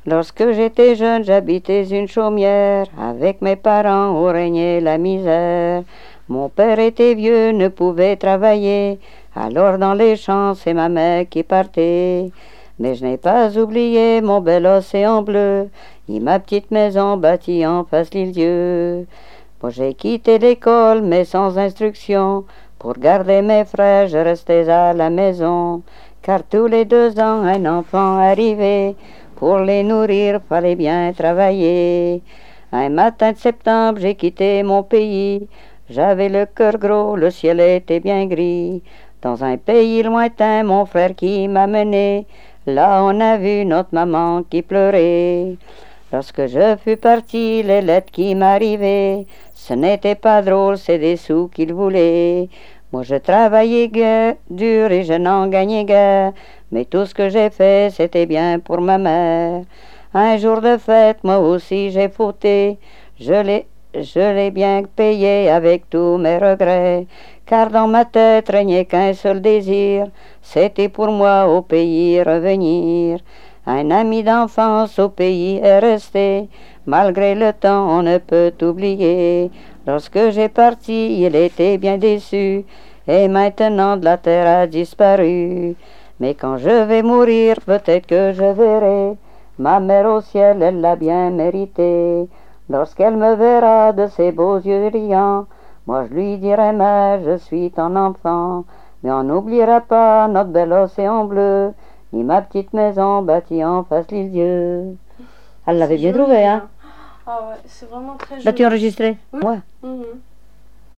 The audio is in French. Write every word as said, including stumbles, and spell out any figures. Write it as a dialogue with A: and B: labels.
A: Lorsque j'étais jeune, j'habitais une chaumière. Avec mes parents où régnait la misère. Mon père était vieux, ne pouvait travailler. Alors dans les champs, c'est ma mère qui partait. Mais je n'ai pas oublié mon bel océan bleu, et ma petite maison bâtie en face l'île-Dieu. Moi j'ai quitté l'école, mais sans instruction. Pour garder mes frères, je restais à la maison. Car tous les deux ans, un enfant arrivait. Pour les nourrir, fallait bien travailler. Un matin de septembre, j'ai quitté mon pays. J'avais le cœur gros, le ciel était bien gris. Dans un pays lointain, mon frère qui m'a mené. Là, on a vu notre maman qui pleurait. Lorsque je fus parti, les lettres qui m'arrivaient, ce n'était pas drôle, c'est des sous qu'il voulait. Moi, je travaillais guère, dur et je n'en gagnais guère. Mais tout ce que j'ai fait, c'était bien pour ma mère. Un jour de fête, moi aussi j'ai fauté. Je l'ai, je l'ai bien payé avec tous mes regrets. Car dans ma tête régnait qu'un seul désir, c'était pour moi au pays revenir. Un ami d'enfance au pays est resté. Malgré le temps, on ne peut oublier. Lorsque j'ai parti, il était bien déçu. Et maintenant de la terre a disparu. Mais quand je vais mourir, peut-être que je verrai ma mère au ciel, elle l'a bien mérité. Lorsqu'elle me verra de ses beaux yeux riants, moi je lui dirai, mère, je suis ton enfant. Mais on n'oubliera pas notre bel océan bleu, ni ma petite maison bâtie en face l'île-Dieu. Elle l'avait bien trouvé, hein?
B: Ah ouais, c'est vraiment très joli.
A: L'as-tu enregistré?
B: Oui.
A: Ouais.
B: Mm-hmm.